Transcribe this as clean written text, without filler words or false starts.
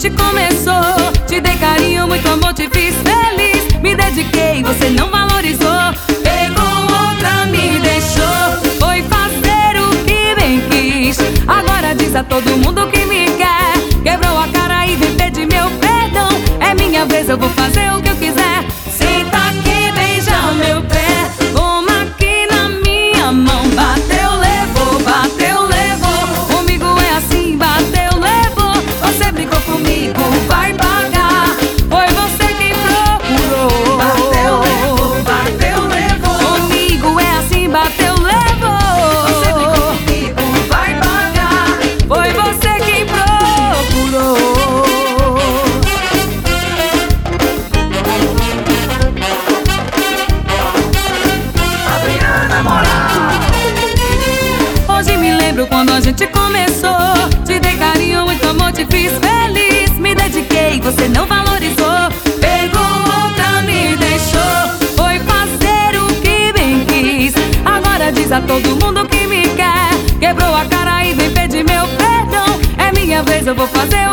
gente começou. Te dei carinho, muito amor, te fiz feliz. Me dediquei, você não valorizou. Pegou outra, me deixou. Foi fazer o que bem quis. Agora diz a todo mundo que me quer. Quebrou a cara e vem pedir meu perdão. É minha vez, eu vou fazer o que eu quiser. Senta aqui, beija o meu pé. Toma aqui na minha mão. Bateu, levou, bateu, levou. Comigo é assim, bateu, levou. Você brigou comigo, vai pagar. Foi você quem procurou. Bateu, levou, bateu, levou. Comigo é assim, bateu, levou. Você brigou comigo, vai pagar. Foi você quem procurou. Hoje me lembro quando a gente começou. Te dei carinho, muito amor, te fiz feliz. Me dediquei, você não valorizou. Pegou outra, me deixou. Foi fazer o que bem quis. Agora diz a todo mundo que me quer. Quebrou a cara e vem pedir meu perdão. É minha vez, eu vou fazer